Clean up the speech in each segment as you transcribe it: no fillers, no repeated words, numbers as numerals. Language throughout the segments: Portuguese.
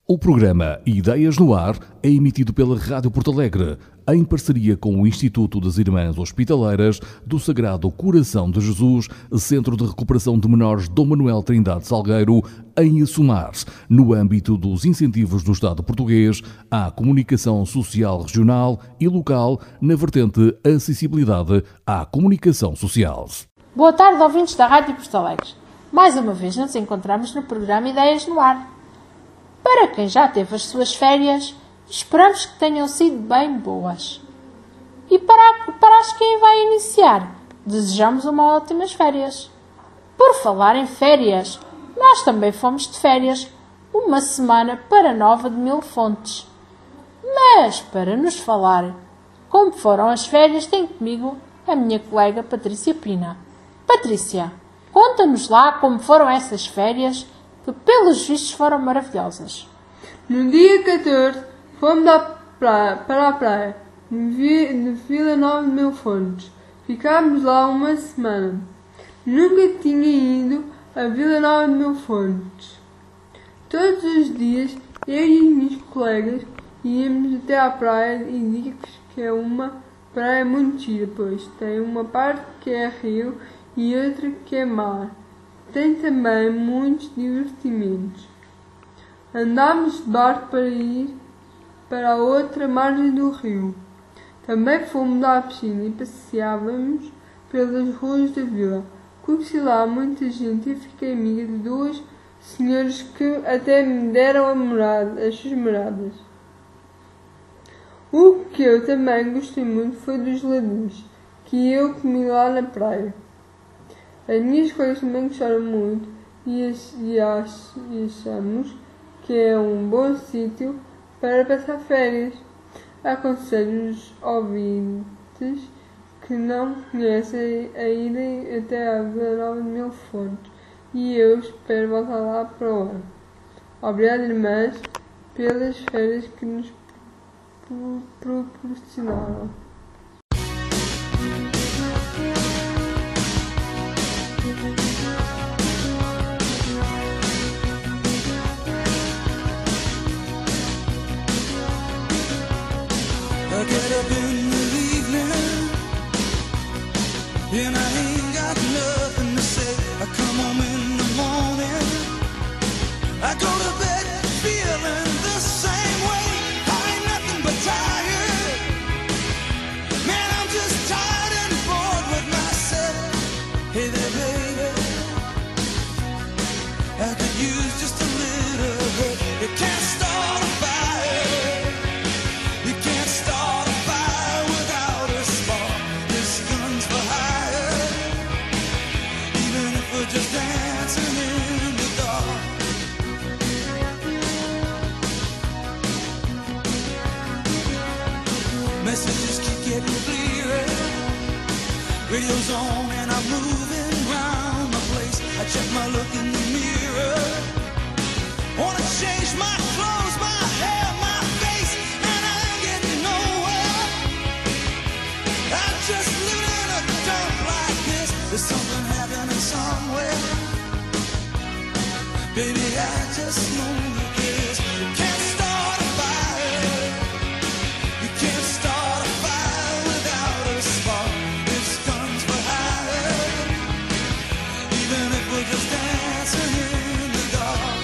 O programa Ideias no Ar é emitido pela Rádio Porto Alegre, em parceria com o Instituto das Irmãs Hospitaleiras do Sagrado Coração de Jesus, Centro de Recuperação de Menores Dom Manuel Trindade Salgueiro, em Assumar, no âmbito dos incentivos do Estado português à comunicação social regional e local na vertente acessibilidade à comunicação social. Boa tarde, ouvintes da Rádio Porto Alegre. Mais uma vez nos encontramos no programa Ideias no Ar. Para quem já teve as suas férias, esperamos que tenham sido bem boas. E para as quem vai iniciar, desejamos umas ótimas férias. Por falar em férias, nós também fomos de férias, uma semana para Nova de Mil Fontes. Mas, para nos falar como foram as férias, tenho comigo a minha colega Patrícia Pina. Patrícia, conta-nos lá como foram essas férias, que pelos vistos foram maravilhosas. No dia 14, fomos para a praia, de Vila Nova de Mil Fontes. Ficámos lá uma semana. Nunca tinha ido a Vila Nova de Mil Fontes. Todos os dias, eu e os meus colegas íamos até à praia e digo-vos que é uma praia muito gira, pois tem uma parte que é rio e outra que é mar. Tem também muitos divertimentos. Andámos de barco para ir para a outra margem do rio. Também fomos à piscina e passeávamos pelas ruas da vila. Conheci lá muita gente e fiquei amiga de duas senhoras que até me deram as suas moradas. O que eu também gostei muito foi dos geladinhos que eu comi lá na praia. As minhas colegas também gostaram muito e achamos que é um bom sítio para passar férias. Aconselho os ouvintes que não conhecem a irem até a Vila Nova de Mil Fontes e eu espero voltar lá para o ano. Obrigado, irmãs, pelas férias que nos proporcionaram. I get up in the evening and I ain't got nothing to say. I come home in the morning, I go to bed feeling the same way. I ain't nothing but tired, man, I'm just tired and bored with myself. Hey there baby, I could use just a little bit. You can't start a fire, you can't start a fire without a spark. This gun's for hire, even if we're just dancing in the dark. Messages keep getting clearer, radio's on and I'm moving round the place. I check my look in the mirror, wanna change my clothes, my hair, my face, and I ain't getting nowhere. I'm just living in a dump like this. There's something happening somewhere. Baby, I just know the kiss. You can't start a fire, you can't start a fire without a spark. This gun's for hire, even if we're just dancing in the dark.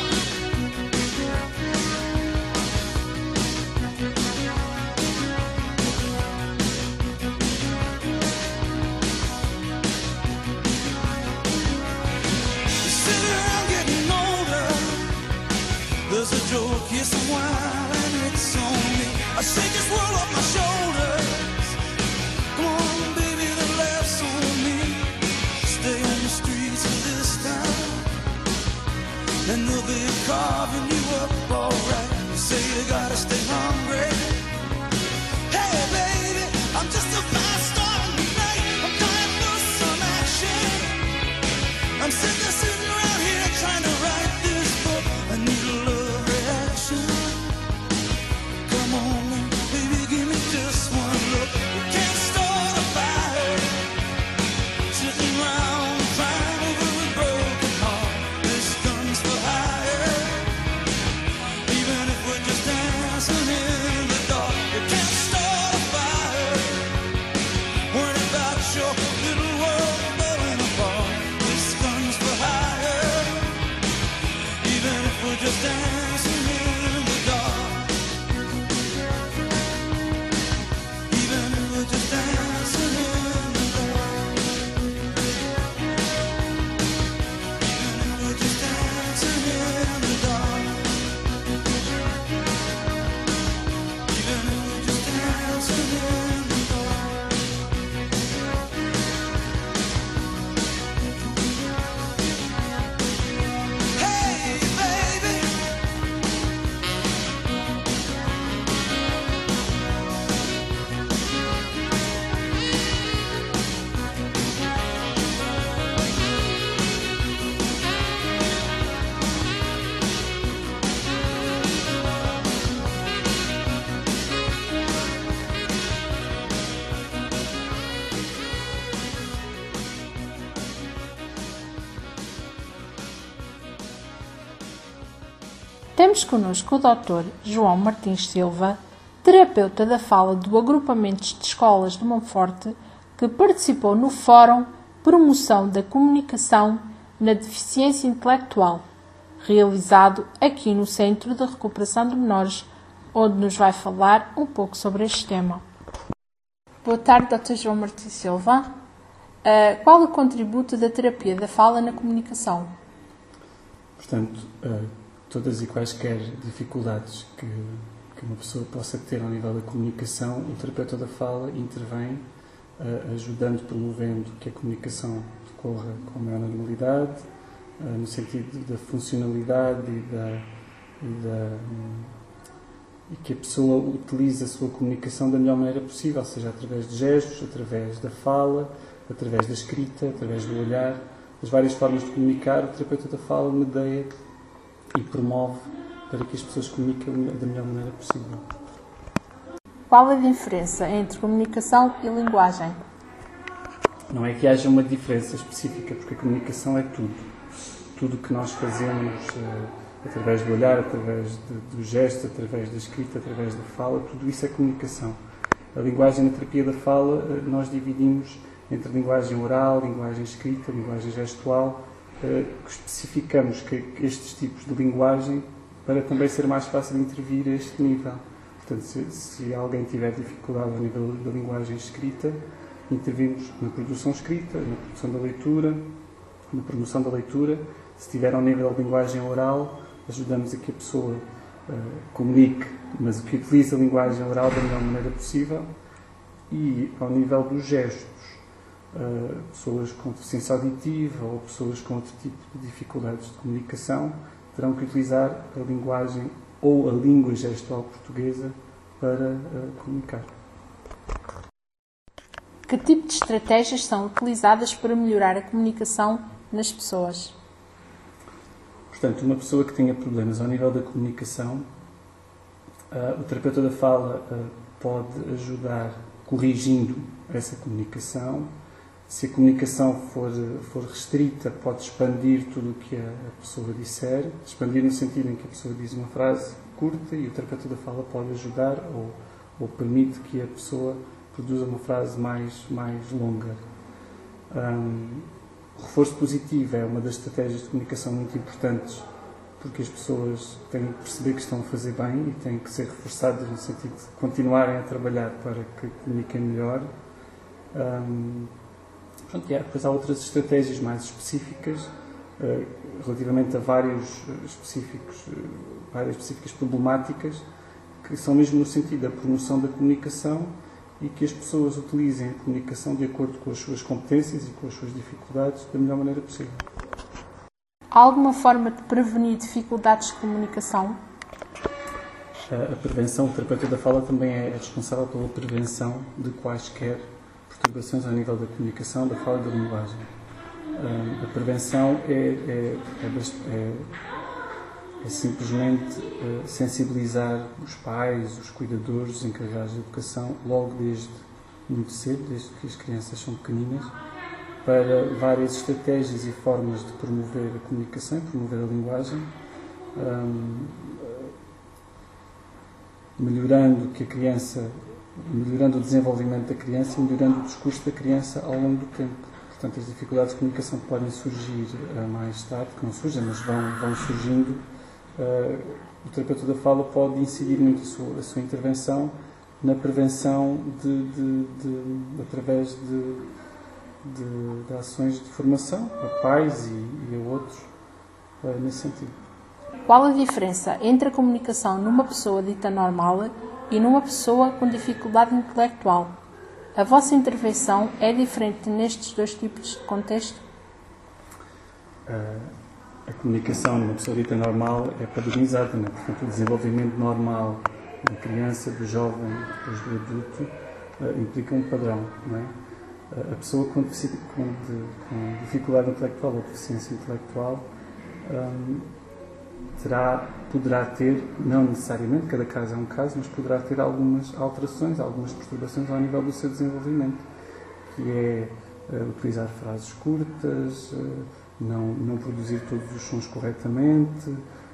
Sit around getting older, there's a joke, yes, a while, and it's on me. I shake this world off my shoulders. Come on, baby, the laughs on me. Stay on the streets of this town, and they'll be carving you up alright. You say you gotta stay hungry. Hey, baby, I'm just a fast star tonight. I'm dying for some action. I'm sick of sitting around here trying to write this book. I need a love reaction. Come on, baby, give me just one look. You can't start a fire, sitting around crying over a broken heart. This gun's for hire, even if Temos connosco o Dr. João Martins Silva, terapeuta da fala do Agrupamento de Escolas de Monforte, que participou no Fórum Promoção da Comunicação na Deficiência Intelectual, realizado aqui no Centro de Recuperação de Menores, onde nos vai falar um pouco sobre este tema. Boa tarde, Dr. João Martins Silva. Qual o contributo da terapia da fala na comunicação? Portanto, todas e quaisquer dificuldades que uma pessoa possa ter ao nível da comunicação, o terapeuta da fala intervém, ajudando, promovendo que a comunicação decorra com a maior normalidade, no sentido da funcionalidade e que a pessoa utilize a sua comunicação da melhor maneira possível, ou seja, através de gestos, através da fala, através da escrita, através do olhar, das várias formas de comunicar. O terapeuta da fala medeia e promove para que as pessoas comuniquem da melhor maneira possível. Qual a diferença entre comunicação e linguagem? Não é que haja uma diferença específica, porque a comunicação é tudo. Tudo que nós fazemos através do olhar, através do gesto, através da escrita, através da fala, tudo isso é comunicação. A linguagem na terapia da fala nós dividimos entre linguagem oral, linguagem escrita, linguagem gestual, que especificamos que estes tipos de linguagem para também ser mais fácil de intervir a este nível. Portanto, se alguém tiver dificuldade ao nível da linguagem escrita, intervimos na produção escrita, na produção da leitura, na promoção da leitura. Se estiver ao nível de linguagem oral, ajudamos a que a pessoa comunique, mas que utilize a linguagem oral da melhor maneira possível. E ao nível dos gestos, pessoas com deficiência auditiva ou pessoas com outro tipo de dificuldades de comunicação terão que utilizar a linguagem ou a língua gestual portuguesa para comunicar. Que tipo de estratégias são utilizadas para melhorar a comunicação nas pessoas? Portanto, uma pessoa que tenha problemas ao nível da comunicação, o terapeuta da fala pode ajudar corrigindo essa comunicação. Se a comunicação for restrita, pode expandir tudo o que a pessoa disser, expandir no sentido em que a pessoa diz uma frase curta e o terapeuta da fala pode ajudar ou permite que a pessoa produza uma frase mais longa. O reforço positivo é uma das estratégias de comunicação muito importantes, porque as pessoas têm que perceber que estão a fazer bem e têm que ser reforçadas no sentido de continuarem a trabalhar para que comuniquem melhor. Depois há outras estratégias mais específicas relativamente a várias específicas problemáticas que são mesmo no sentido da promoção da comunicação e que as pessoas utilizem a comunicação de acordo com as suas competências e com as suas dificuldades da melhor maneira possível. Há alguma forma de prevenir dificuldades de comunicação? A prevenção, o terapeuta da fala também é responsável pela prevenção de quaisquer perturbações ao nível da comunicação, da fala e da linguagem. A prevenção é simplesmente sensibilizar os pais, os cuidadores, os encarregados de educação, logo desde muito cedo, desde que as crianças são pequeninas, para várias estratégias e formas de promover a comunicação e promover a linguagem, melhorando o desenvolvimento da criança e melhorando o discurso da criança ao longo do tempo. Portanto, as dificuldades de comunicação podem surgir mais tarde, que não surgem, mas vão surgindo. O terapeuta da fala pode incidir muito a sua intervenção na prevenção através de ações de formação a pais e a outros nesse sentido. Qual a diferença entre a comunicação numa pessoa dita normal e numa pessoa com dificuldade intelectual? A vossa intervenção é diferente nestes dois tipos de contexto? A comunicação numa pessoa dita normal é padronizada, né? Portanto, o desenvolvimento normal da criança, do jovem, depois do adulto, implica um padrão, não é? A pessoa com dificuldade intelectual ou deficiência intelectual poderá ter, não necessariamente, cada caso é um caso, mas poderá ter algumas alterações, algumas perturbações ao nível do seu desenvolvimento, que é utilizar frases curtas, não produzir todos os sons corretamente,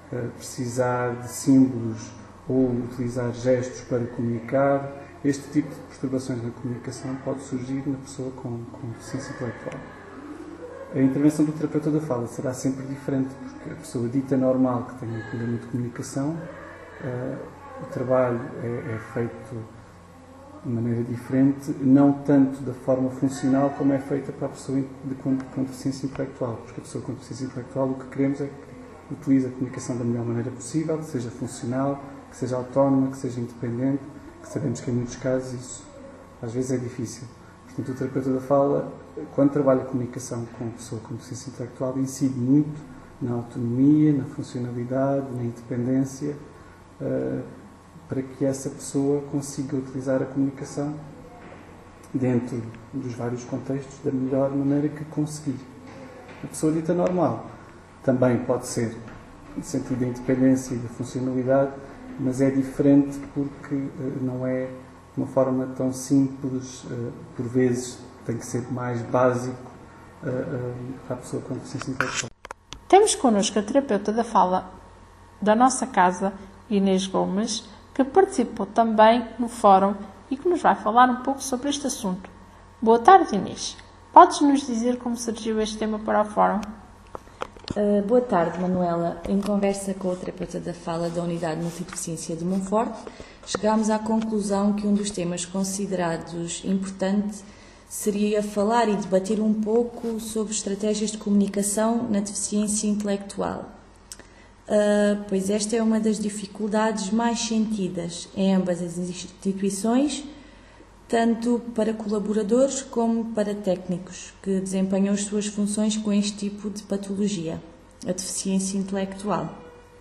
precisar de símbolos ou utilizar gestos para comunicar. Este tipo de perturbações na comunicação pode surgir na pessoa com deficiência intelectual. A intervenção do terapeuta da fala será sempre diferente, porque a pessoa dita normal que tem um problema de comunicação, o trabalho é feito de maneira diferente, não tanto da forma funcional como é feita para a pessoa com deficiência intelectual, porque a pessoa com deficiência intelectual o que queremos é que utilize a comunicação da melhor maneira possível, que seja funcional, que seja autónoma, que seja independente, que sabemos que em muitos casos isso às vezes é difícil. Portanto, o terapeuta da fala, quando trabalha a comunicação com a pessoa com deficiência intelectual, incide muito na autonomia, na funcionalidade, na independência, para que essa pessoa consiga utilizar a comunicação dentro dos vários contextos da melhor maneira que conseguir. A pessoa dita normal também pode ser no sentido da independência e da funcionalidade, mas é diferente porque não é de uma forma tão simples, por vezes tem que ser mais básico para a pessoa com deficiência intelectual. Temos connosco a terapeuta da fala da nossa casa, Inês Gomes, que participou também no fórum e que nos vai falar um pouco sobre este assunto. Boa tarde, Inês. Podes nos dizer como surgiu este tema para o fórum? Boa tarde, Manuela. Em conversa com o terapeuta da fala da Unidade Multideficiência de Monforte, chegámos à conclusão que um dos temas considerados importante seria falar e debater um pouco sobre estratégias de comunicação na deficiência intelectual. Pois esta é uma das dificuldades mais sentidas em ambas as instituições, tanto para colaboradores como para técnicos que desempenham as suas funções com este tipo de patologia, a deficiência intelectual.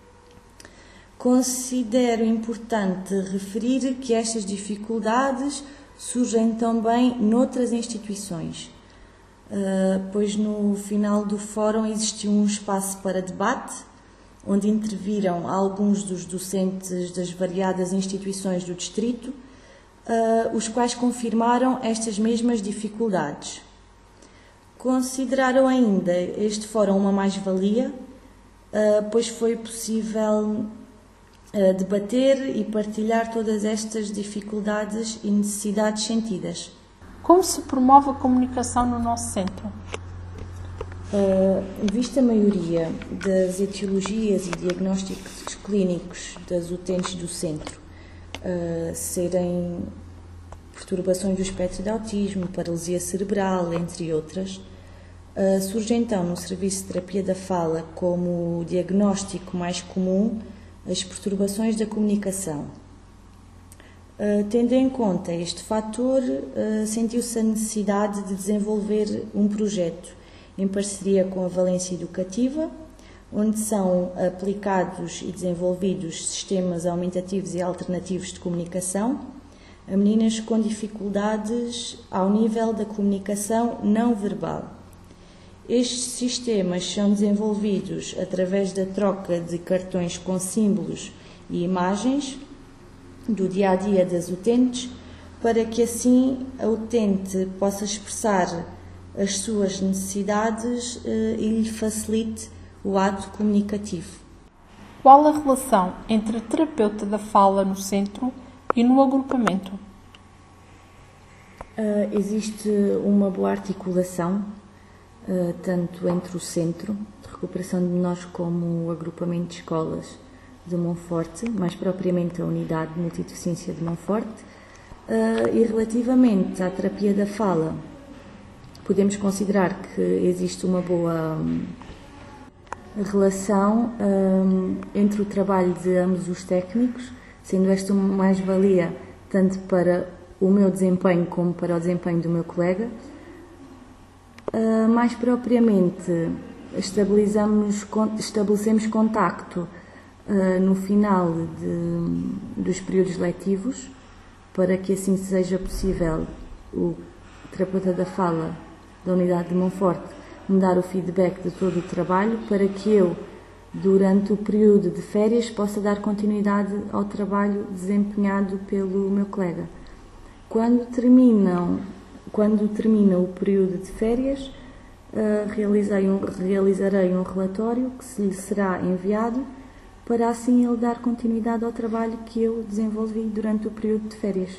Considero importante referir que estas dificuldades surgem também noutras instituições, pois no final do fórum existiu um espaço para debate, onde interviram alguns dos docentes das variadas instituições do distrito, os quais confirmaram estas mesmas dificuldades. Consideraram ainda este fórum uma mais-valia, pois foi possível debater e partilhar todas estas dificuldades e necessidades sentidas. Como se promove a comunicação no nosso centro? Vista a maioria das etiologias e diagnósticos clínicos das utentes do centro serem perturbações do espectro de autismo, paralisia cerebral, entre outras, surge então no serviço de terapia da fala como diagnóstico mais comum as perturbações da comunicação. Tendo em conta este fator, sentiu-se a necessidade de desenvolver um projeto em parceria com a Valência Educativa, onde são aplicados e desenvolvidos sistemas aumentativos e alternativos de comunicação a meninas com dificuldades ao nível da comunicação não verbal. Estes sistemas são desenvolvidos através da troca de cartões com símbolos e imagens do dia-a-dia das utentes, para que assim a utente possa expressar as suas necessidades e lhe facilite o ato comunicativo. Qual a relação entre a terapeuta da fala no centro e no agrupamento? Existe uma boa articulação, tanto entre o Centro de Recuperação de Menores como o agrupamento de escolas de Monforte, mais propriamente a Unidade de Multideficiência de Monforte, e relativamente à terapia da fala, podemos considerar que existe uma boa relação entre o trabalho de ambos os técnicos, sendo esta uma mais-valia tanto para o meu desempenho como para o desempenho do meu colega. Mais propriamente, estabelecemos contacto no final dos períodos letivos, para que assim seja possível o terapeuta da fala da Unidade de Monforte me dar o feedback de todo o trabalho, para que eu, durante o período de férias, possa dar continuidade ao trabalho desempenhado pelo meu colega. Quando termina o período de férias, realizarei um relatório que lhe será enviado para assim ele dar continuidade ao trabalho que eu desenvolvi durante o período de férias.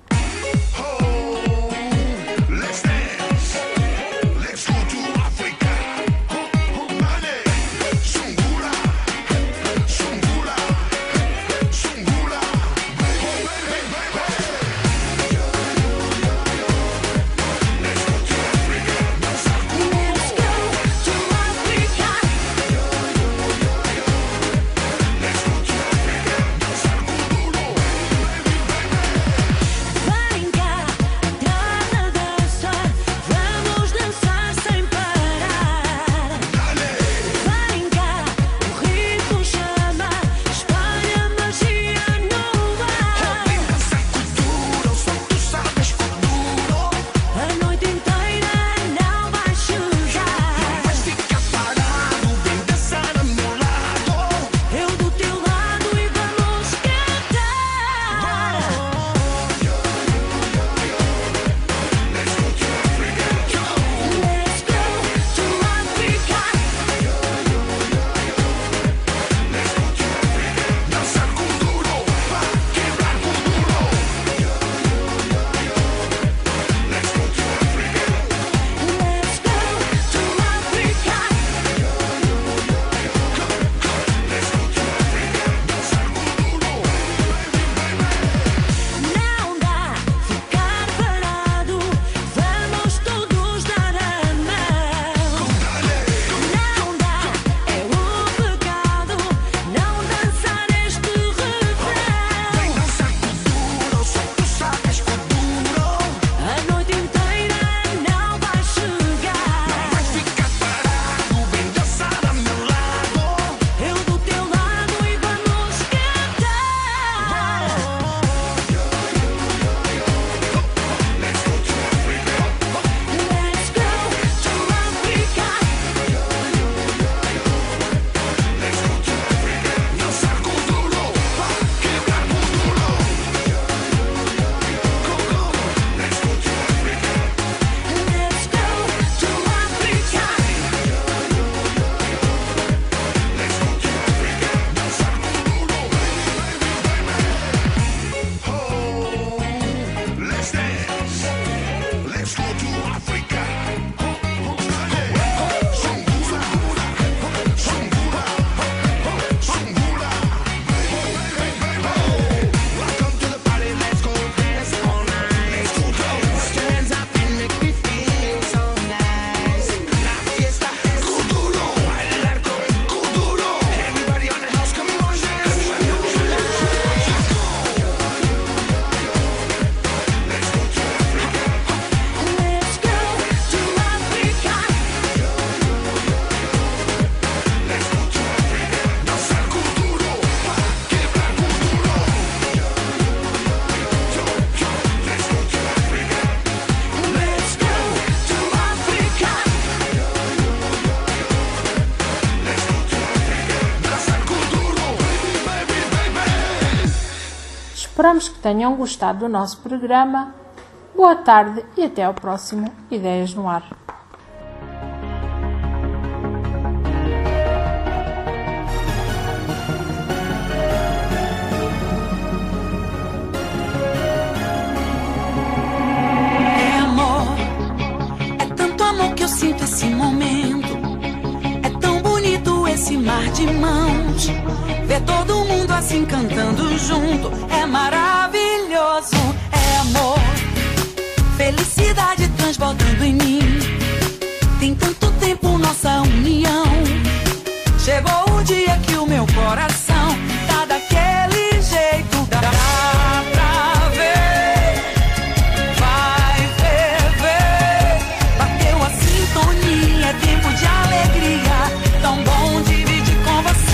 Esperamos que tenham gostado do nosso programa. Boa tarde e até ao próximo Ideias no Ar. É amor, é tanto amor que eu sinto esse momento. É tão bonito esse mar de mãos. Ver todo mundo assim cantando junto é maravilhoso. É amor, felicidade transbordando em mim. Tem tanto tempo nossa união. Chegou o dia que o meu coração tá daquele jeito. Dá pra ver, vai ferver. Bateu a sintonia, é tempo de alegria. Tão bom dividir com você.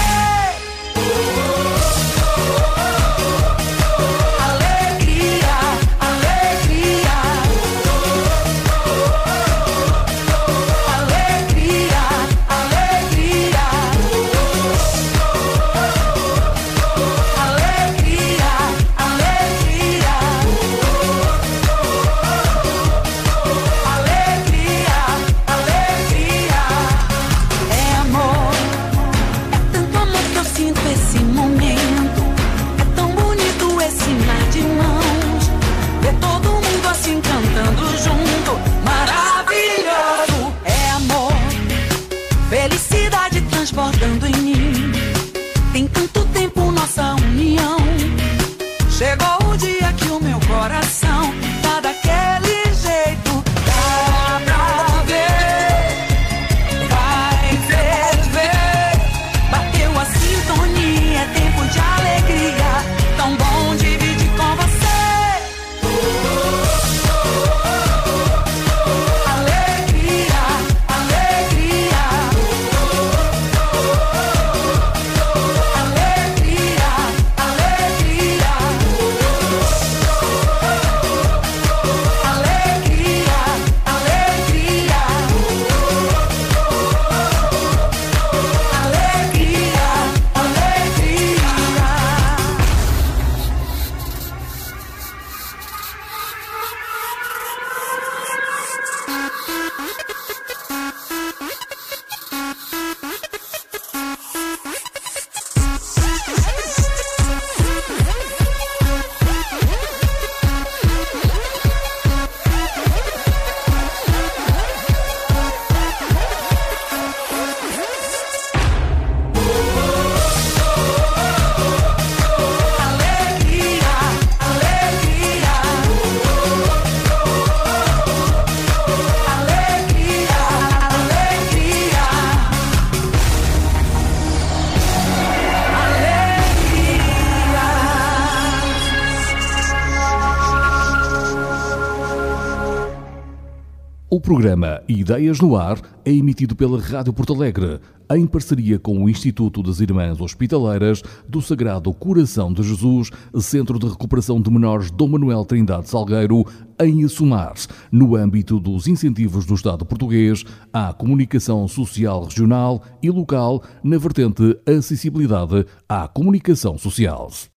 O programa Ideias no Ar é emitido pela Rádio Porto Alegre, em parceria com o Instituto das Irmãs Hospitaleiras do Sagrado Coração de Jesus, Centro de Recuperação de Menores Dom Manuel Trindade Salgueiro, em Assumar, no âmbito dos incentivos do Estado português à comunicação social regional e local na vertente acessibilidade à comunicação social.